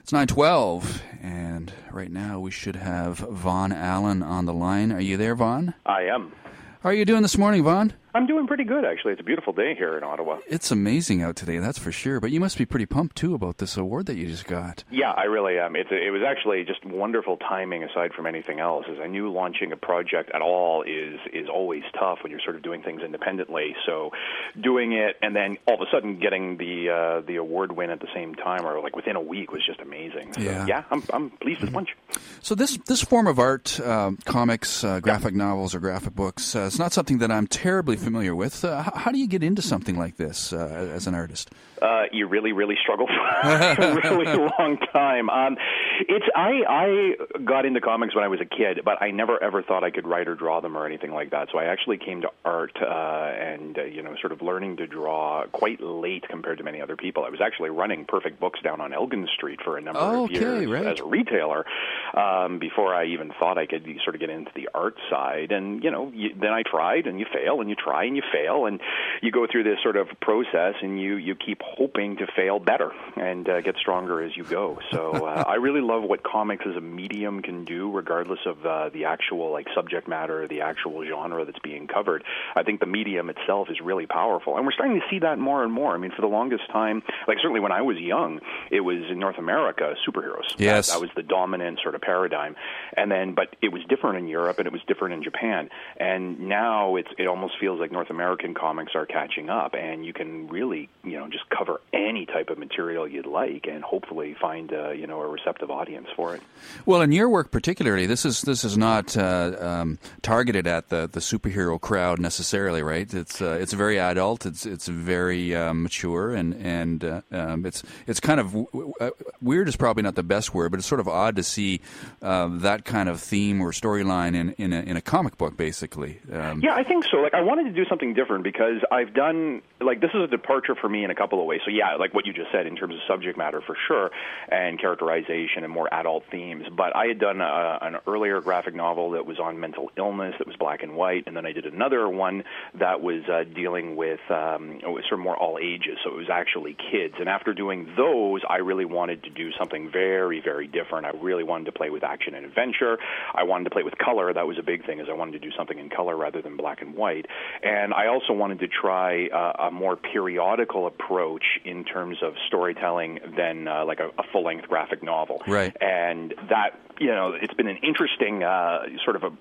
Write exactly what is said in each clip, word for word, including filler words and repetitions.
It's nine twelve, and right now we should have Vaughn Allen on the line. Are you there, Vaughn? I am. How are you doing this morning, Vaughn? I'm doing pretty good, actually. It's a beautiful day here in Ottawa. It's amazing out today, that's for sure. But you must be pretty pumped, too, about this award that you just got. Yeah, I really am. It's a, it was actually just wonderful timing aside from anything else. As I knew launching a project at all is, is always tough when you're sort of doing things independently. So doing it and then all of a sudden getting the uh, the award win at the same time or like within a week was just amazing. So, yeah, yeah I'm, I'm pleased as punch. So this, this form of art, uh, comics, uh, graphic novels or graphic books, uh, it's not something that I'm terribly familiar with. Uh, how, how do you get into something like this uh, as an artist? Uh, you really, really struggle for a really long time. Um, it's I, I got into comics when I was a kid, but I never ever thought I could write or draw them or anything like that. So I actually came to art uh, and uh, you know, sort of learning to draw quite late compared to many other people. I was actually running Perfect Books down on Elgin Street for a number oh, of okay, years right. as a retailer um, before I even thought I could sort of get into the art side. And you know, you, then I tried, and you fail, and you try, and you fail, and you go through this sort of process, and you you keep hoping to fail better and uh, get stronger as you go. So uh, I really love what comics as a medium can do, regardless of uh, the actual like subject matter, the actual genre that's being covered. I think the medium itself is really powerful, and we're starting to see that more and more. I mean, for the longest time, like certainly when I was young, it was in North America superheroes. Yes, that, that was the dominant sort of paradigm, and then but it was different in Europe and it was different in Japan, and now it's it almost feels like North American comics are catching up, and you can really you know just cover any type of material you'd like, and hopefully find uh, you know a receptive audience for it. Well, in your work particularly, this is this is not uh, um, targeted at the, the superhero crowd necessarily, right? It's uh, it's very adult, it's it's very uh, mature, and and uh, um, it's it's kind of w- w- weird is probably not the best word, but it's sort of odd to see uh, that kind of theme or storyline in in a, in a comic book, basically. Um, yeah, I think so. Like I wanted to do something different because I've done like this is a departure for me in a couple of ways. So yeah, like what you just said in terms of subject matter for sure, and characterization and more adult themes. But I had done a, an earlier graphic novel that was on mental illness that was black and white, and then I did another one that was uh, dealing with um, it was sort of more all ages, so it was actually kids. And after doing those, I really wanted to do something very, very different. I really wanted to play with action and adventure. I wanted to play with color. That was a big thing, is I wanted to do something in color rather than black and white. And I also wanted to try uh, a more periodical approach in terms of storytelling than uh, like a, a full-length graphic novel. Right. And that, you know, it's been an interesting uh, sort of a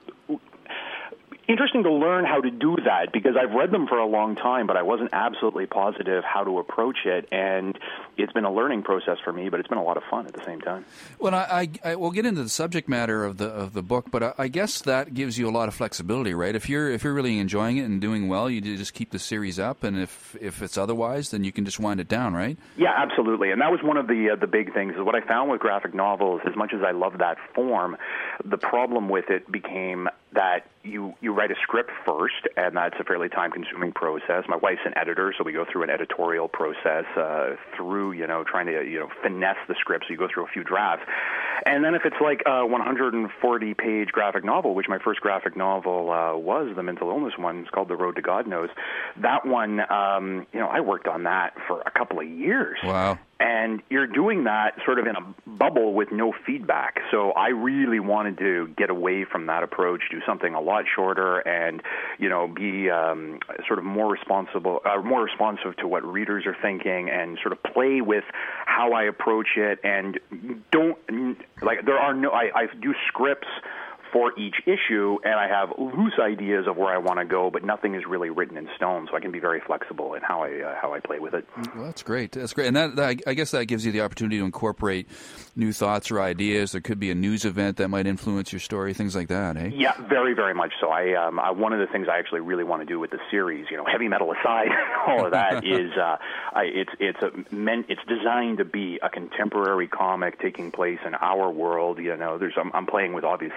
interesting to learn how to do that, because I've read them for a long time, but I wasn't absolutely positive how to approach it, and it's been a learning process for me, but it's been a lot of fun at the same time. Well, I, I, I will get into the subject matter of the of the book, but I, I guess that gives you a lot of flexibility, right? If you're if you're really enjoying it and doing well, you just keep the series up, and if if it's otherwise, then you can just wind it down, right? Yeah, absolutely, and that was one of the uh, the big things. Is what I found with graphic novels, as much as I love that form, the problem with it became that you you write a script first, and that's a fairly time-consuming process. My wife's an editor, so we go through an editorial process uh, through, you know, trying to, you know, finesse the script, so you go through a few drafts. And then if it's like a one hundred forty page graphic novel, which my first graphic novel uh, was, the mental illness one, it's called The Road to God Knows, that one, um, you know, I worked on that for a couple of years. Wow. And you're doing that sort of in a bubble with no feedback. So I really wanted to get away from that approach, do something a lot shorter, and you know, be um, sort of more responsible, uh, more responsive to what readers are thinking, and sort of play with how I approach it. And don't like there are no. I, I do scripts for each issue, and I have loose ideas of where I want to go, but nothing is really written in stone, so I can be very flexible in how I uh, how I play with it. Well, that's great. That's great, and that, that I guess that gives you the opportunity to incorporate new thoughts or ideas. There could be a news event that might influence your story, things like that, eh? Yeah, very, very much so. I, um, I one of the things I actually really want to do with the series, you know, heavy metal aside, all of that is uh, I, it's it's a meant it's designed to be a contemporary comic taking place in our world. You know, there's I'm, I'm playing with obviously certain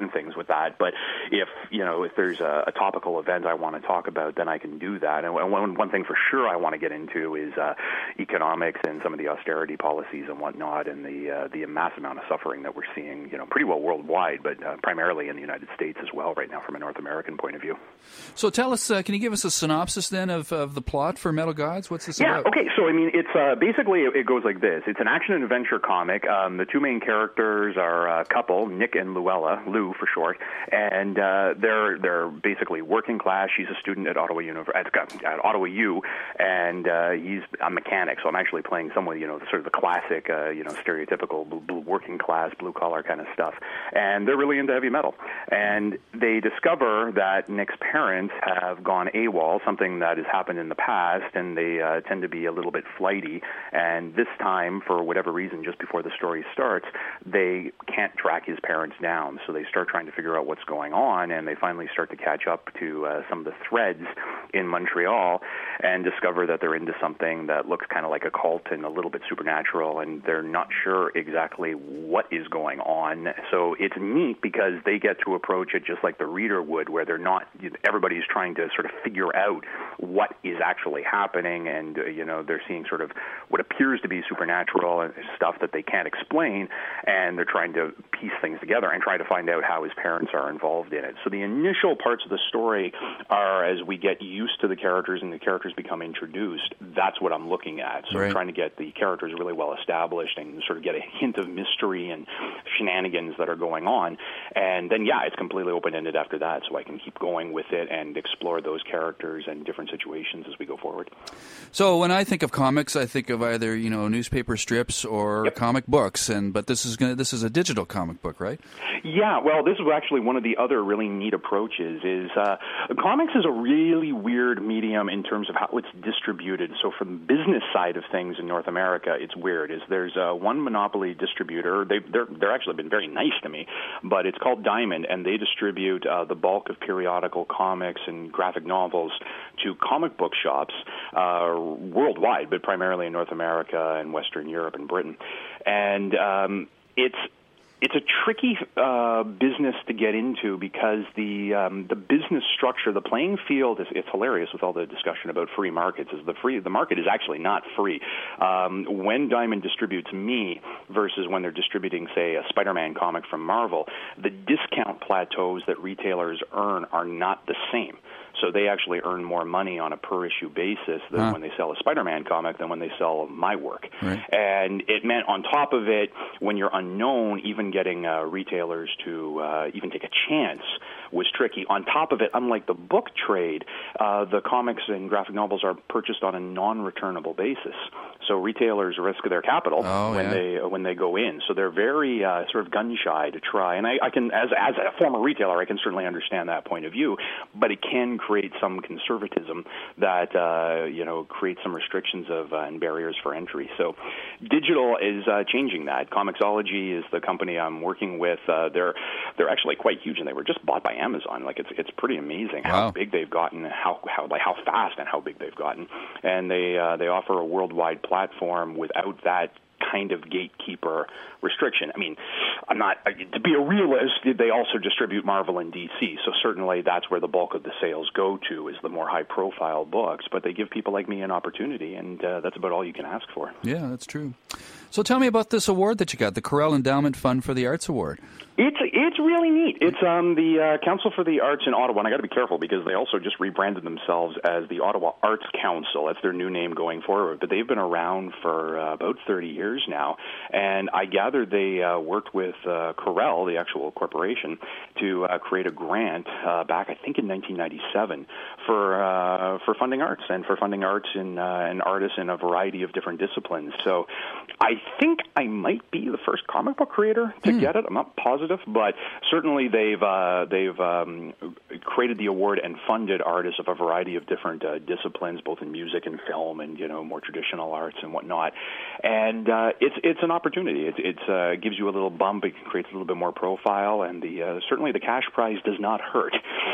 run things with that. But if, you know, if there's a, a topical event I want to talk about, then I can do that. And one, one thing for sure I want to get into is uh, economics and some of the austerity policies and whatnot, and the uh, the massive amount of suffering that we're seeing, you know, pretty well worldwide, but uh, primarily in the United States as well right now from a North American point of view. So tell us, uh, can you give us a synopsis then of, of the plot for Metal Gods? What's this yeah, about? Okay, so I mean, it's uh, basically, it goes like this. It's an action and adventure comic. Um, the two main characters are a couple, Nick and Luella, Lou for short, and uh, they're they're basically working class. She's a student at Ottawa Univ- at, at Ottawa U, and uh, he's a mechanic. So I'm actually playing someone, you know, sort of the classic, uh, you know, stereotypical blue, blue working class, blue collar kind of stuff. And they're really into heavy metal. And they discover that Nick's parents have gone AWOL, something that has happened in the past, and they uh, tend to be a little bit flighty. And this time, for whatever reason, just before the story starts, they can't track his parents down. So they start trying to figure out what's going on, and they finally start to catch up to uh, some of the threads in Montreal and discover that they're into something that looks kind of like a cult and a little bit supernatural, and they're not sure exactly what is going on. So it's neat because they get to approach it just like the reader would, where they're not, everybody's trying to sort of figure out what is actually happening, and, uh, you know, they're seeing sort of what appears to be supernatural and stuff that they can't explain, and they're trying to piece things together and try to find out how his parents are involved in it. So the initial parts of the story are as we get used to the characters and the characters become introduced. That's what I'm looking at. So right. I'm trying to get the characters really well established and sort of get a hint of mystery and shenanigans that are going on. And then, yeah, it's completely open-ended after that, so I can keep going with it and explore those characters and different situations as we go forward. So when I think of comics, I think of either, you know, newspaper strips or yep. comic books, and but this is gonna, this is a digital comic book, right? Yeah, well, this is actually one of the other really neat approaches. Is uh, comics is a really weird medium in terms of how it's distributed. So from the business side of things in North America, it's weird. Is there's uh, one monopoly distributor. They they're they're actually been very nice to me, but it's called Diamond, and they distribute uh, the bulk of periodical comics and graphic novels to comic book shops uh, worldwide, but primarily in North America and Western Europe and Britain. And um, it's It's a tricky uh, business to get into because the um, the business structure, the playing field, is it's hilarious with all the discussion about free markets. Is the free the market is actually not free. Um, when Diamond distributes me versus when they're distributing, say, a Spider-Man comic from Marvel, the discount plateaus that retailers earn are not the same. So they actually earn more money on a per-issue basis than huh. when they sell a Spider-Man comic than when they sell my work. Right. And it meant, on top of it, when you're unknown, even getting uh, retailers to uh, even take a chance was tricky. On top of it, unlike the book trade, uh, the comics and graphic novels are purchased on a non-returnable basis. So retailers risk their capital oh, when yeah. they when they go in. So they're very uh, sort of gun-shy to try. And I, I can, as as a former retailer, I can certainly understand that point of view. But it can create some conservatism that uh, you know creates some restrictions of uh, and barriers for entry. So digital is uh, changing that. Comixology is the company I'm working with. Uh, they're they're actually quite huge, and they were just bought by Amazon. Like it's it's pretty amazing how wow. big they've gotten, how how like how fast and how big they've gotten. And they uh, they offer a worldwide platform without that kind of gatekeeper restriction. I mean, I'm not, to be a realist, they also distribute Marvel and D C, so certainly that's where the bulk of the sales go to, is the more high-profile books, but they give people like me an opportunity, and uh, that's about all you can ask for. Yeah, that's true. So tell me about this award that you got, the Corel Endowment Fund for the Arts Award. It's it's really neat. It's um, the uh, Council for the Arts in Ottawa, and I got to be careful because they also just rebranded themselves as the Ottawa Arts Council. That's their new name going forward. But they've been around for uh, about thirty years now, and I gather they uh, worked with uh, Corel, the actual corporation, to uh, create a grant uh, back, I think, in nineteen ninety-seven for uh, for funding arts and for funding arts in, uh, and artists in a variety of different disciplines. So I think I might be the first comic book creator to mm. get it. I'm not positive. But certainly they've uh, they've um, created the award and funded artists of a variety of different uh, disciplines, both in music and film, and you know more traditional arts and whatnot. And uh, it's it's an opportunity. It it's, uh, gives you a little bump. It creates a little bit more profile, and the uh, certainly the cash prize does not hurt.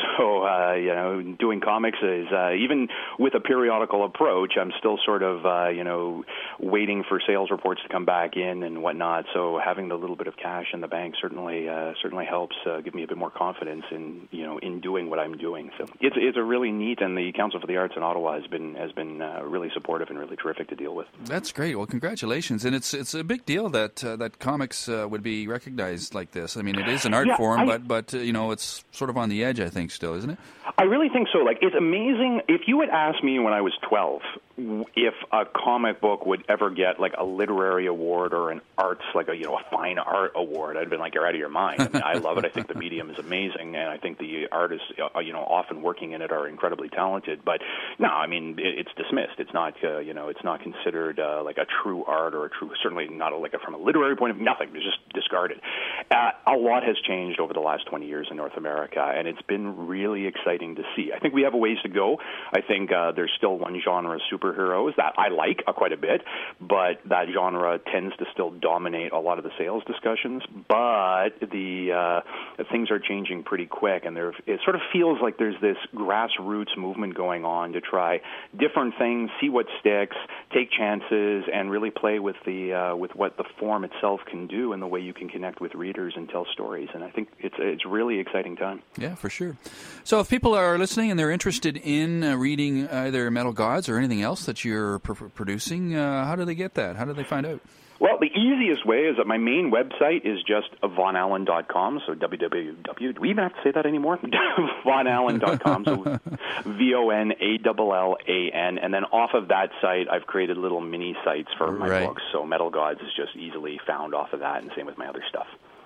So, uh, you know, doing comics is, uh, even with a periodical approach, I'm still sort of, uh, you know, waiting for sales reports to come back in and whatnot. So having the little bit of cash in the bank certainly uh, certainly helps uh, give me a bit more confidence in, you know, in doing what I'm doing. So it's it's a really neat, and the Council for the Arts in Ottawa has been has been uh, really supportive and really terrific to deal with. That's great. Well, congratulations. And it's it's a big deal that uh, that comics uh, would be recognized like this. I mean, it is an art yeah, form, I, but, but uh, you know, it's sort of on the edge, I think, still, isn't it? I really think so. Like, it's amazing. If you had asked me when I was twelve if a comic book would ever get, like, a literary award or an arts, like a, you know, a fine art award, I'd been like, you're out of your mind. I mean, I love it. I think the medium is amazing, and I think the artists, uh, you know, often working in it are incredibly talented. But, no, I mean, it, it's dismissed. It's not, uh, you know, it's not considered, uh, like, a true art or a true, certainly not a, like a, from a literary point of view, nothing. It's just discarded. Uh, a lot has changed over the last twenty years in North America, and it's been really exciting to see. I think we have a ways to go. I think uh, there's still one genre of superheroes that I like uh, quite a bit, but that genre tends to still dominate a lot of the sales discussions. But the uh, things are changing pretty quick, and there it sort of feels like there's this grassroots movement going on to try different things, see what sticks, take chances, and really play with the uh, with what the form itself can do and the way you can connect with readers and tell stories. And I think it's it's really exciting time. Yeah, for sure. So if people are listening and they're interested in uh, reading either Metal Gods or anything else that you're pr- producing, uh, how do they get that? How do they find out? Well, the easiest way is that my main website is just von allen dot com, so w w w. Do we even have to say that anymore? von allen dot com, so V O N A L L A N. And then off of that site, I've created little mini sites for my right. books. So Metal Gods is just easily found off of that, and same with my other stuff.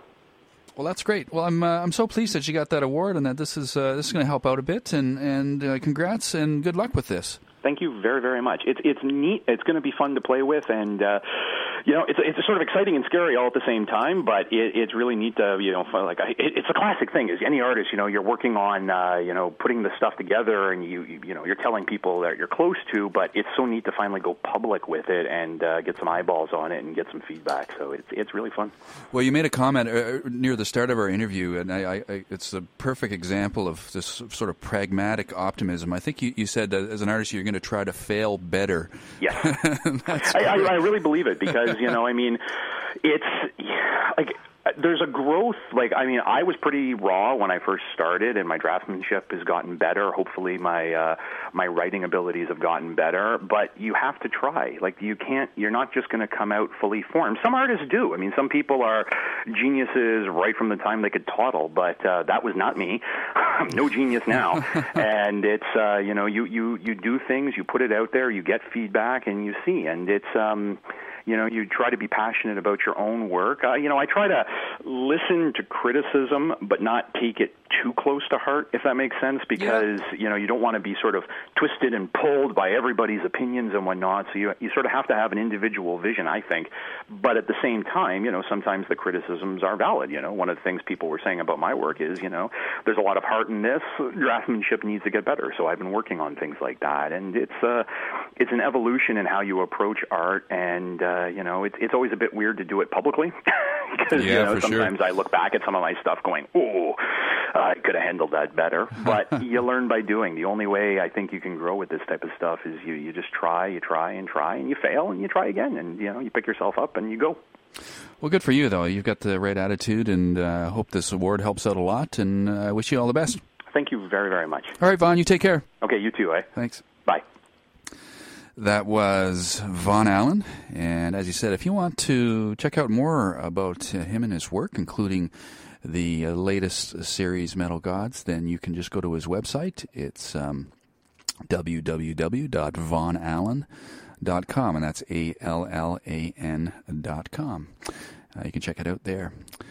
Well, that's great. Well, I'm uh, I'm so pleased that you got that award and that this is uh, this is going to help out a bit. And and uh, congrats and good luck with this. Thank you very, very much. It's it's neat. It's going to be fun to play with, and uh, you know, it's it's sort of exciting and scary all at the same time. But it, it's really neat to, you know, like I, it, it's a classic thing. Is any artist, you know, you're working on, uh, you know, putting the stuff together, and you, you you know, you're telling people that you're close to. But it's so neat to finally go public with it and uh, get some eyeballs on it and get some feedback. So it's it's really fun. Well, you made a comment uh, near the start of our interview, and I, I, it's a perfect example of this sort of pragmatic optimism. I think you, you said that as an artist, you're going to try to fail better. Yes. I, I, I really believe it because, you know, I mean, it's like there's a growth. Like, I mean, I was pretty raw when I first started, and my draftsmanship has gotten better. Hopefully my uh, my writing abilities have gotten better, but you have to try. Like, you can't, you're not just going to come out fully formed. Some artists do. I mean, some people are geniuses right from the time they could toddle, but uh, that was not me. I'm no genius now. And it's, uh, you know, you, you, you do things, you put it out there, you get feedback, and you see. And it's, um, you know, you try to be passionate about your own work. Uh, you know, I try to listen to criticism, but not take it too close to heart, if that makes sense, because, yeah. you know, you don't want to be sort of twisted and pulled by everybody's opinions and whatnot. So you, you sort of have to have an individual vision, I think. But at the same time, you know, sometimes the criticisms are valid. You know, one of the things people were saying about my work is, you know, there's a lot of heart in this. Draftsmanship needs to get better. So I've been working on things like that. And it's, uh, it's an evolution in how you approach art. And, uh, you know, it's, it's always a bit weird to do it publicly. Because, yeah, you know, for sometimes sure. I look back at some of my stuff going, oh, I could have handled that better. But you learn by doing. The only way I think you can grow with this type of stuff is you, you just try, you try and try, and you fail, and you try again. And, you know, you pick yourself up and you go. Well, good for you, though. You've got the right attitude, and I uh, hope this award helps out a lot, and I uh, wish you all the best. Thank you very, very much. All right, Vaughn, you take care. Okay, you too, eh? Thanks. Bye. That was Von Allen, and as you said, if you want to check out more about uh, him and his work, including the uh, latest series, Metal Gods, then you can just go to his website. It's um, w w w dot von allen dot com, and that's A L L A N dot com. Uh, you can check it out there.